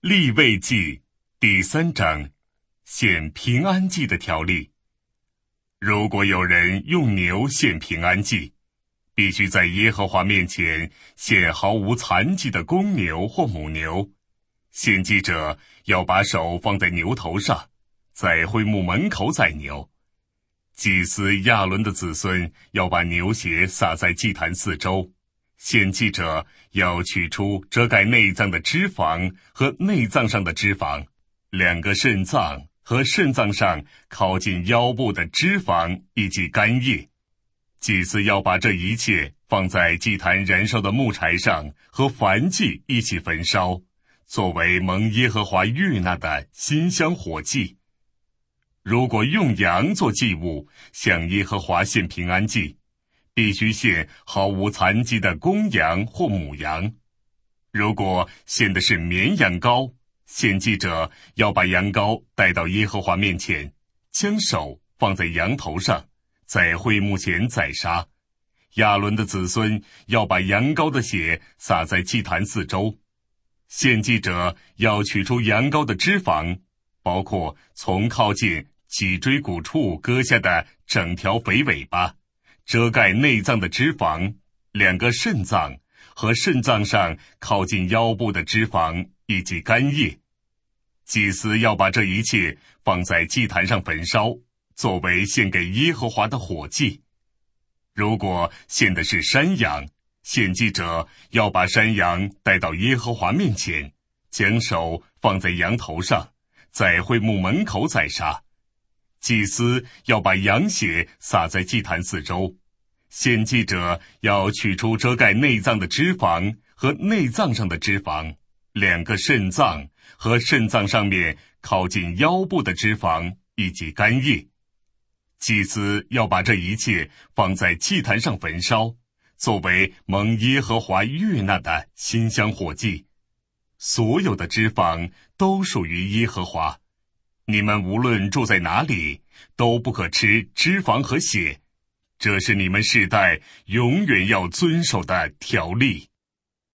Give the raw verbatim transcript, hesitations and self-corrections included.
利未记第三章，献平安祭的条例。如果有人用牛献平安祭，必须在耶和华面前献毫无残疾的公牛或母牛。献祭者要把手放在牛头上，在会幕门口宰牛。祭司亚伦的子孙要把牛血撒在祭坛四周。献祭者要取出遮盖内脏的脂肪和内脏上的脂肪，两个肾脏和肾脏上靠近腰部的脂肪以及肝叶。祭司要把这一切放在祭坛燃烧的木柴上和燔祭一起焚烧，作为蒙耶和华悦纳的馨香火祭。如果用羊做祭物，向耶和华献平安祭，必须献毫无残疾的公羊或母羊。如果献的是绵羊羔，献祭者要把羊羔带到耶和华面前，将手放在羊头上，在会幕前宰杀。亚伦的子孙要把羊羔的血洒在祭坛四周。献祭者要取出羊羔的脂肪，包括从靠近脊椎骨处割下的整条肥尾巴，遮盖内脏的脂肪，两个肾脏和肾脏上靠近腰部的脂肪以及肝叶。祭司要把这一切放在祭坛上焚烧，作为献给耶和华的火祭。如果献的是山羊，献祭者要把山羊带到耶和华面前，将手放在羊头上，在会幕门口宰杀。祭司要把羊血洒在祭坛四周。献祭者要取出遮盖内脏的脂肪和内脏上的脂肪，两个肾脏和肾脏上面靠近腰部的脂肪以及肝叶。祭司要把这一切放在祭坛上焚烧，作为蒙耶和华悦纳的馨香火祭。所有的脂肪都属于耶和华。你们无论住在哪里，都不可吃脂肪和血，这是你们世代永远要遵守的条例。